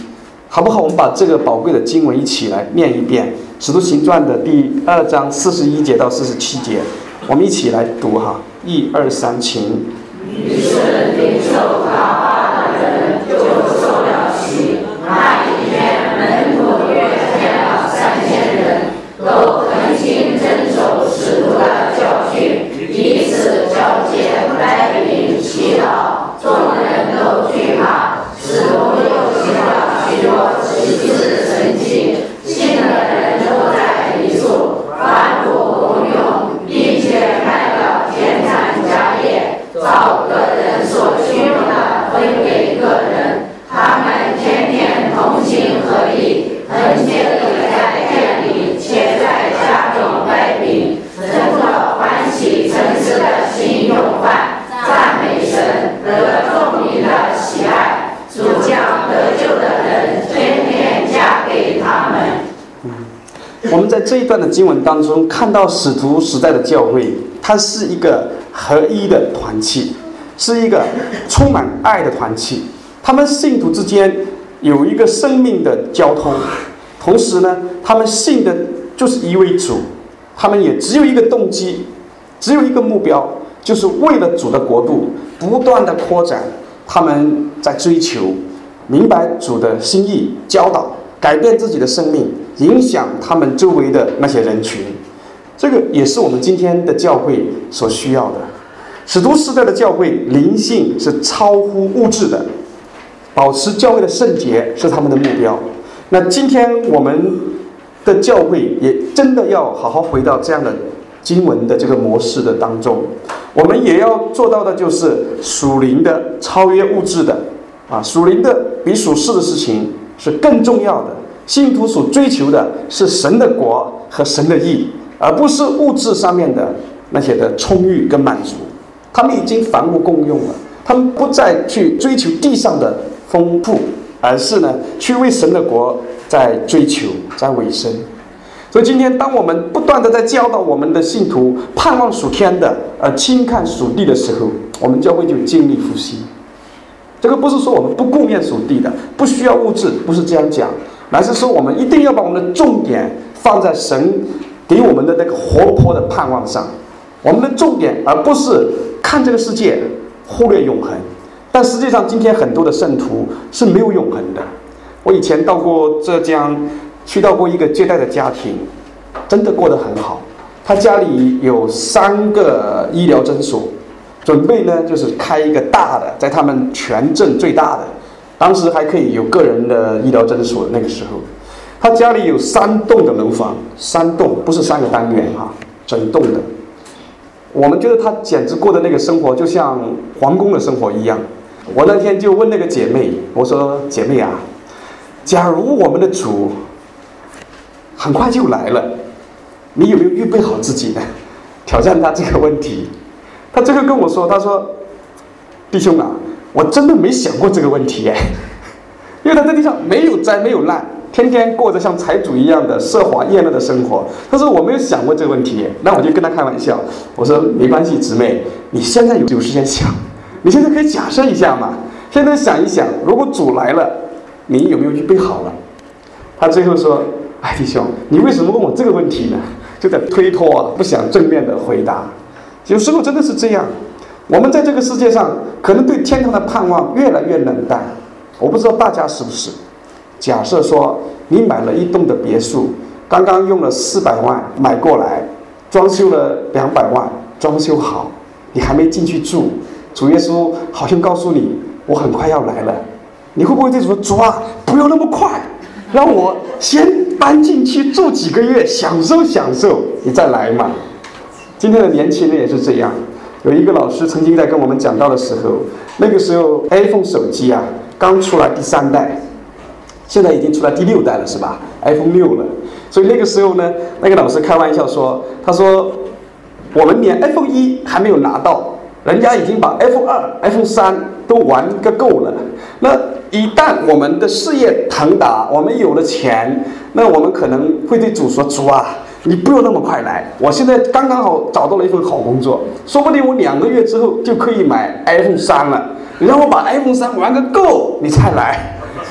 好不好？我们把这个宝贵的经文一起来念一遍，《使徒行传》的第2章41节到47节，我们一起来读哈，1、2、3，请。 于是领受他话的人就受了洗，那一天门徒约见了3000人，都恒心遵守使徒的教训，彼此交接，带领祈祷，众人都惧怕。使徒又行了许多奇事神迹，信的人都在一处，欢呼共用，并且开了田产家业，照个人所需用的分给个人。他们天天同心合意，恒切地在店里且在家中摆饼，真的欢喜诚实的心用饭，赞美神，得众民的喜爱。主将得救的人天天加给他们。 我们在这一段的经文当中看到使徒时代的教会，它是一个合一的团契，是一个充满爱的团契。他们信徒之间有一个生命的交通，同时呢，他们信的就是一位主，他们也只有一个动机，只有一个目标，就是为了主的国度不断的扩展。他们在追求明白主的心意，教导改变自己的生命，影响他们周围的那些人群。这个也是我们今天的教会所需要的。使徒时代的教会灵性是超乎物质的，保持教会的圣洁是他们的目标。那今天我们的教会也真的要好好回到这样的经文的这个模式的当中，我们也要做到的就是属灵的超越物质的属灵的比属世的事情是更重要的。信徒所追求的是神的国和神的义，而不是物质上面的那些的充裕跟满足。他们已经凡物共用了，他们不再去追求地上的丰富，而是呢去为神的国在追求，在委身。所以今天当我们不断的在教导我们的信徒盼望属天的，轻看属地的时候，我们教会就尽力复兴。这个不是说我们不顾念属地的，不需要物质，不是这样讲，乃是说我们一定要把我们的重点放在神给我们的那个活泼的盼望上，我们的重点，而不是看这个世界忽略永恒。但实际上今天很多的圣徒是没有永恒的。我以前到过浙江，去到过一个接待的家庭，真的过得很好。他家里有3个医疗诊所，准备呢就是开一个大的，在他们全镇最大的，当时还可以有个人的医疗诊所。那个时候他家里有3栋的楼房，3栋不是3个单元整栋的。我们觉得他简直过的那个生活就像皇宫的生活一样。我那天就问那个姐妹，我说姐妹啊，假如我们的主很快就来了，你有没有预备好自己呢？挑战他这个问题。他最后跟我说，他说弟兄啊，我真的没想过这个问题耶，因为他在地上没有灾没有难，天天过着像财主一样的奢华宴乐的生活。他说我没有想过这个问题耶。那我就跟他开玩笑，我说没关系姊妹，你现在有时间想，你现在可以假设一下嘛，现在想一想，如果主来了，你有没有预备好了？他最后说，哎弟兄，你为什么问我这个问题呢？就在推脱不想正面的回答。有时候真的是这样，我们在这个世界上可能对天堂的盼望越来越冷淡。我不知道大家是不是。假设说你买了1栋的别墅，刚刚用了400万买过来，装修了200万，装修好，你还没进去住，主耶稣好像告诉你我很快要来了，你会不会对主说，主啊，不要那么快，让我先搬进去住几个月，享受享受，你再来嘛。今天的年轻人也是这样。有一个老师曾经在跟我们讲到的时候，那个时候 iPhone 手机刚出来第3代，现在已经出来第6代了，是吧？ iPhone 6了。所以那个时候呢，那个老师开玩笑说，他说我们连 iPhone 1还没有拿到，人家已经把 iPhone 2 iPhone 3都玩个够了。那一旦我们的事业腾达，我们有了钱，那我们可能会对主说，主啊，你不用那么快来，我现在刚刚好找到了一份好工作，说不定我2个月之后就可以买 iPhone 3了，你让我把 iPhone 3玩个够，你才来。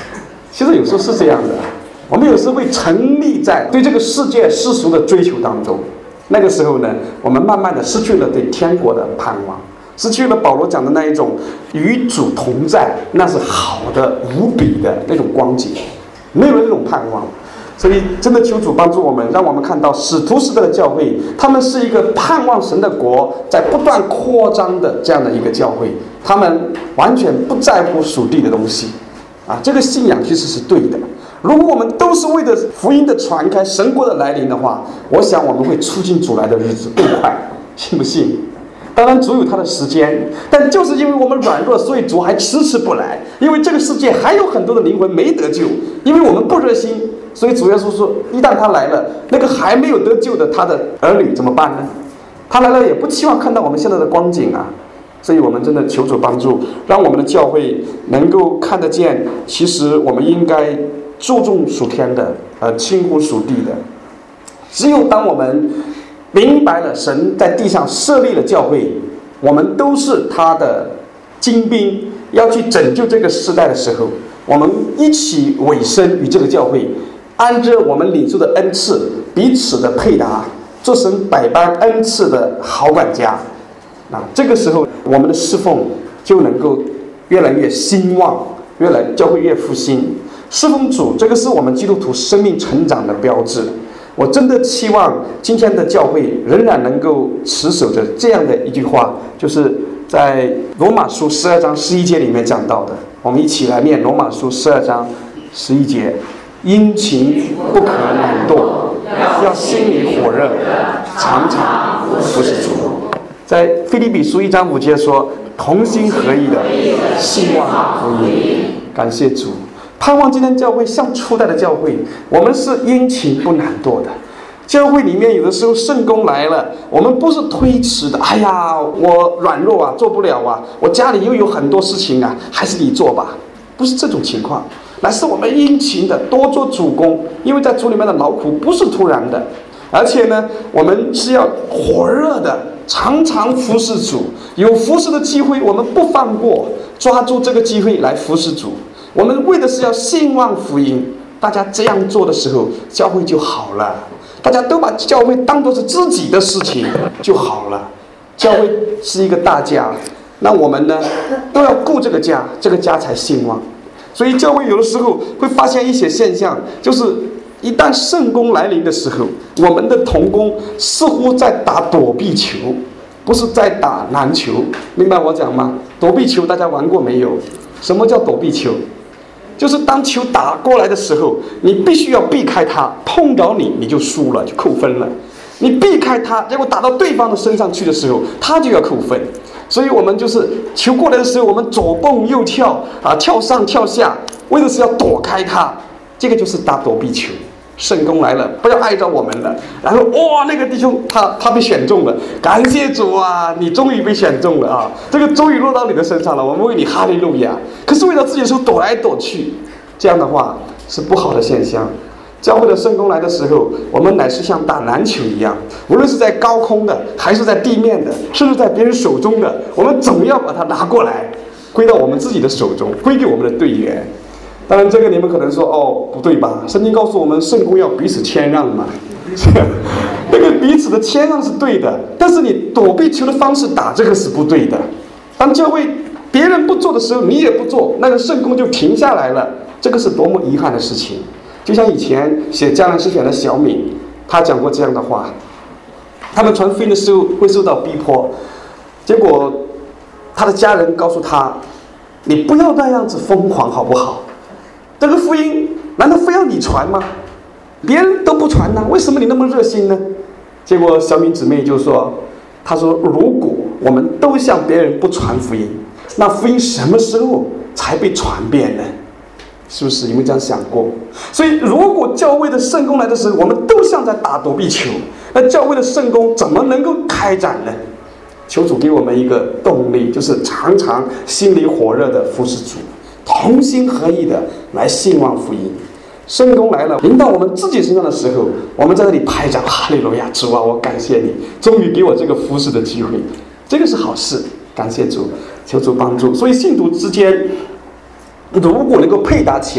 其实有时候是这样的，我们有时候会沉溺在对这个世界世俗的追求当中，那个时候呢，我们慢慢的失去了对天国的盼望，失去了保罗讲的那一种与主同在，那是好的无比的那种光景，没有了那种盼望。所以真的求主帮助我们，让我们看到使徒时代的教会，他们是一个盼望神的国在不断扩张的这样的一个教会，他们完全不在乎属地的东西啊，这个信仰其实是对的。如果我们都是为了福音的传开、神国的来临的话，我想我们会促进主来的日子更快，信不信？当然主有他的时间，但就是因为我们软弱，所以主还迟迟不来。因为这个世界还有很多的灵魂没得救，因为我们不热心，所以主耶稣说，一旦他来了，那个还没有得救的他的儿女怎么办呢？他来了也不期望看到我们现在的光景啊。所以我们真的求主帮助，让我们的教会能够看得见，其实我们应该注重属天的，轻忽属地的。只有当我们明白了神在地上设立了教会，我们都是他的精兵，要去拯救这个时代的时候，我们一起委身于这个教会，按着我们领受的恩赐彼此的配搭，做神百般恩赐的好管家。这个时候我们的侍奉就能够越来越兴旺，教会越复兴。侍奉主，这个是我们基督徒生命成长的标志。我真的期望今天的教会仍然能够持守着这样的一句话，就是在罗马书12章11节里面讲到的。我们一起来念罗马书12章11节：殷勤不可懒惰，要心里火热，常常服侍主。在腓立比书1章5节说，同心合意的兴旺福音。感谢主，盼望今天教会像初代的教会，我们是殷勤不懒惰的。教会里面有的时候圣工来了，我们不是推迟的，哎呀我软弱啊，做不了啊，我家里又有很多事情啊，还是你做吧，不是这种情况，乃是我们殷勤的多做主工，因为在主里面的劳苦不是突然的，而且呢我们是要火热的常常服侍主，有服侍的机会我们不放过，抓住这个机会来服侍主。我们为的是要兴旺福音，大家这样做的时候，教会就好了。大家都把教会当作是自己的事情就好了。教会是一个大家，那我们呢都要顾这个家，这个家才兴旺。所以教会有的时候会发现一些现象，就是一旦圣工来临的时候，我们的同工似乎在打躲避球，不是在打篮球，明白我讲吗？躲避球大家玩过没有？什么叫躲避球？就是当球打过来的时候，你必须要避开它，碰着你就输了，就扣分了。你避开它，结果打到对方的身上去的时候，他就要扣分。所以我们就是球过来的时候，我们左蹦右跳啊，跳上跳下，为的是要躲开它。这个就是打躲避球。圣工来了，不要碍着我们了。然后哇，那个弟兄他被选中了，感谢主啊，你终于被选中了啊，这个终于落到你的身上了，我们为你哈利路亚。可是为了自己的时候躲来躲去，这样的话是不好的现象。教会的圣工来的时候，我们乃是像打篮球一样，无论是在高空的，还是在地面的，甚至在别人手中的，我们总要把它拿过来，归到我们自己的手中，归给我们的队员。当然这个你们可能说，哦，不对吧，圣经告诉我们圣工要彼此谦让嘛。那个彼此的谦让是对的，但是你躲避球的方式打这个是不对的。当教会别人不做的时候，你也不做，那个圣工就停下来了，这个是多么遗憾的事情。就像以前写迦南诗选的小敏，他讲过这样的话，他们传福音的时候会受到逼迫，结果他的家人告诉他，你不要那样子疯狂好不好，这个福音难道非要你传吗？别人都不传呢，为什么你那么热心呢？结果小敏姊妹就说，她说如果我们都向别人不传福音，那福音什么时候才被传遍呢？是不是你们这样想过？所以如果教会的圣工来的时候，我们都像在打躲避球，那教会的圣工怎么能够开展呢？求主给我们一个动力，就是常常心里火热的服侍主，同心合意的来兴旺福音。圣工来了，临到我们自己身上的时候，我们在那里拍掌，哈利路亚，主啊，我感谢你，终于给我这个服侍的机会，这个是好事，感谢主，求主帮助。所以信徒之间如果能够配搭起来，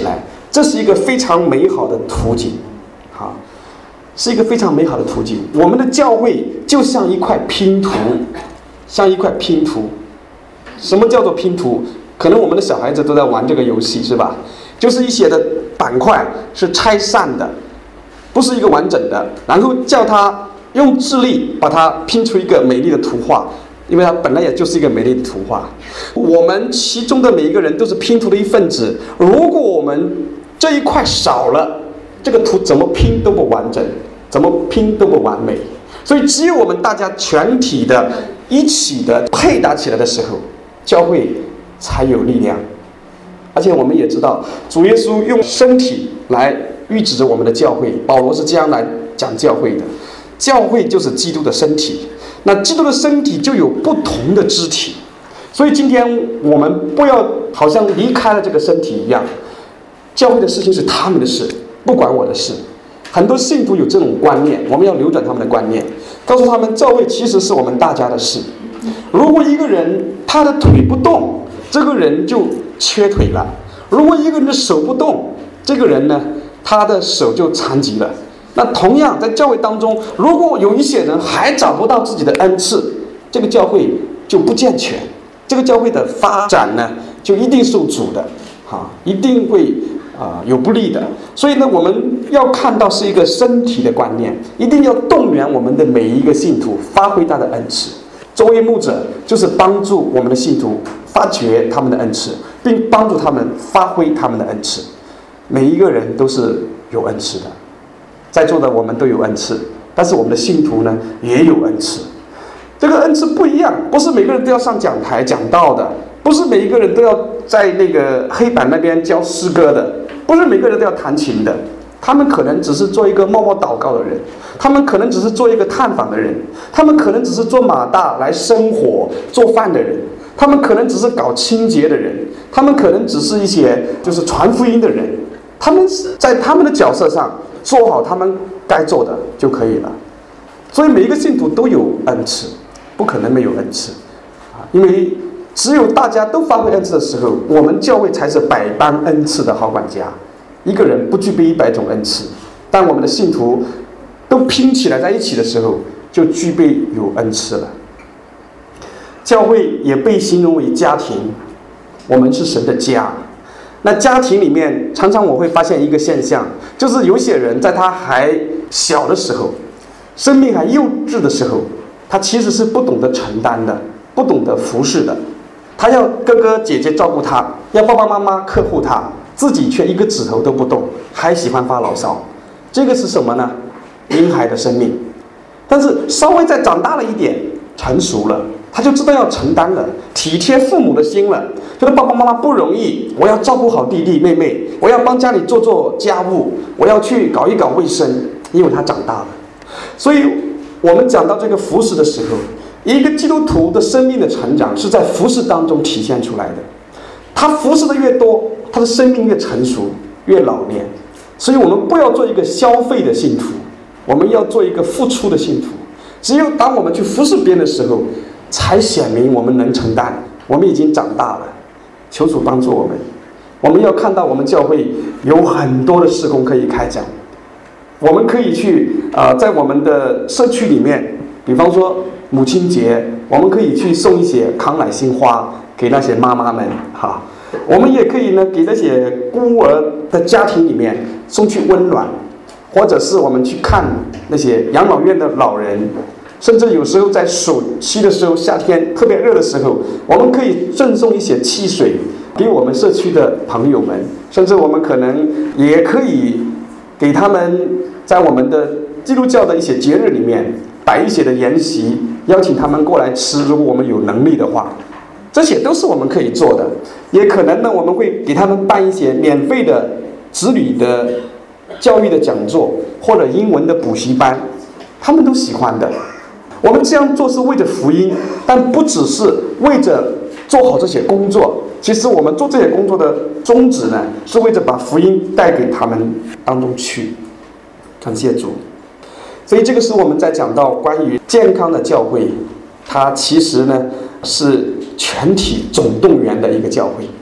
这是一个非常美好的图景，是一个非常美好的图景。我们的教会就像一块拼图，像一块拼图。什么叫做拼图？可能我们的小孩子都在玩这个游戏，是吧？就是一些的板块是拆散的，不是一个完整的，然后叫他用智力把它拼出一个美丽的图画，因为它本来也就是一个美丽的图画。我们其中的每一个人都是拼图的一份子，如果我们这一块少了，这个图怎么拼都不完整，怎么拼都不完美。所以只有我们大家全体的一起的配搭起来的时候，教会才有力量。而且我们也知道，主耶稣用身体来预指着我们的教会，保罗是这样来讲教会的：教会就是基督的身体，那基督的身体就有不同的肢体。所以今天我们不要好像离开了这个身体一样，教会的事情是他们的事，不管我的事。很多信徒有这种观念，我们要扭转他们的观念，告诉他们教会其实是我们大家的事。如果一个人他的腿不动，这个人就缺腿了；如果一个人的手不动，这个人呢，他的手就残疾了。那同样在教会当中，如果有一些人还找不到自己的恩赐，这个教会就不健全，这个教会的发展呢就一定受阻的，一定会有不利的。所以呢，我们要看到是一个身体的观念，一定要动员我们的每一个信徒发挥他的恩赐。作为牧者，就是帮助我们的信徒发掘他们的恩赐，并帮助他们发挥他们的恩赐。每一个人都是有恩赐的，在座的我们都有恩赐，但是我们的信徒呢也有恩赐。这个恩赐不一样，不是每个人都要上讲台讲道的，不是每一个人都要在那个黑板那边教诗歌的，不是每个人都要弹琴的。他们可能只是做一个默默祷告的人，他们可能只是做一个探访的人，他们可能只是做马大来生活做饭的人，他们可能只是搞清洁的人，他们可能只是一些就是传福音的人。他们在他们的角色上做好他们该做的就可以了。所以每一个信徒都有恩赐，不可能没有恩赐，因为只有大家都发挥恩赐的时候，我们教会才是百般恩赐的好管家。一个人不具备100种恩赐，但我们的信徒都拼起来在一起的时候，就具备有恩赐了。教会也被形容为家庭，我们是神的家。那家庭里面，常常我会发现一个现象，就是有些人在他还小的时候，生命还幼稚的时候，他其实是不懂得承担的，不懂得服侍的。他要哥哥姐姐照顾他，要爸爸妈妈呵护他，自己却一个指头都不动，还喜欢发牢骚。这个是什么呢？婴孩的生命。但是稍微再长大了一点，成熟了，他就知道要承担了，体贴父母的心了，觉得爸爸妈妈不容易，我要照顾好弟弟妹妹，我要帮家里做做家务，我要去搞一搞卫生，因为他长大了。所以我们讲到这个服侍的时候，一个基督徒的生命的成长是在服侍当中体现出来的。他服侍的越多，他的生命越成熟，越老练。所以我们不要做一个消费的信徒，我们要做一个付出的信徒。只有当我们去服侍别人的时候，才显明我们能承担，我们已经长大了。求主帮助我们。我们要看到我们教会有很多的事工可以开展，我们可以去在我们的社区里面，比方说母亲节，我们可以去送一些康乃馨花给那些妈妈们哈。我们也可以呢给那些孤儿的家庭里面送去温暖，或者是我们去看那些养老院的老人，甚至有时候在暑期的时候，夏天特别热的时候，我们可以赠送一些汽水给我们社区的朋友们，甚至我们可能也可以给他们在我们的基督教的一些节日里面摆一些的筵席，邀请他们过来吃，如果我们有能力的话，这些都是我们可以做的。也可能呢，我们会给他们办一些免费的子女的教育的讲座，或者英文的补习班，他们都喜欢的。我们这样做是为着福音，但不只是为着做好这些工作，其实我们做这些工作的宗旨呢，是为着把福音带给他们当中去。感谢主。所以这个是我们在讲到关于健康的教会，它其实呢是全体总动员的一个教会。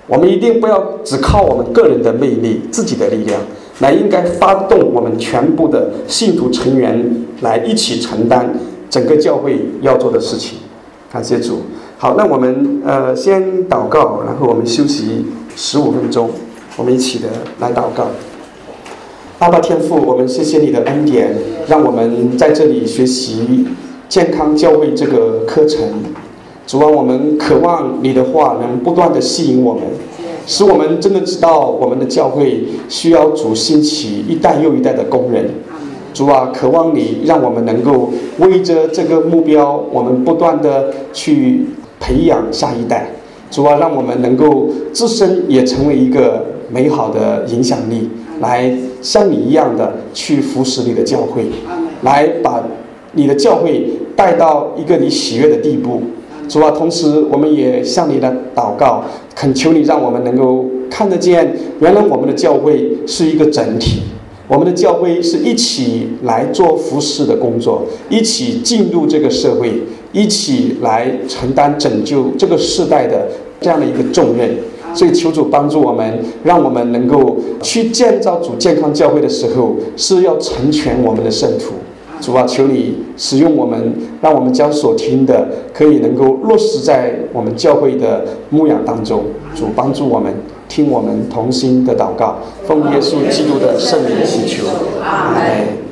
我们一定不要只靠我们个人的魅力、自己的力量，来应该发动我们全部的信徒成员来一起承担整个教会要做的事情。感谢主。好，那我们先祷告，然后我们休息15分钟，我们一起的来祷告。阿爸天父，我们谢谢你的恩典，让我们在这里学习健康教会这个课程。主啊，我们渴望你的话能不断的吸引我们，使我们真的知道我们的教会需要主兴起一代又一代的工人。主啊，渴望你让我们能够为着这个目标，我们不断的去培养下一代。主啊，让我们能够自身也成为一个美好的影响力，来像你一样的去服侍你的教会，来把你的教会带到一个你喜悦的地步。主啊，同时我们也向你来祷告，恳求你让我们能够看得见，原来我们的教会是一个整体，我们的教会是一起来做服事的工作，一起进入这个社会，一起来承担拯救这个世代的这样的一个重任。所以求主帮助我们，让我们能够去建造主健康教会的时候，是要成全我们的圣徒。主啊，求你使用我们，让我们将所听的可以能够落实在我们教会的牧养当中。主帮助我们，听我们同心的祷告，奉耶稣基督的圣名祈求，阿们。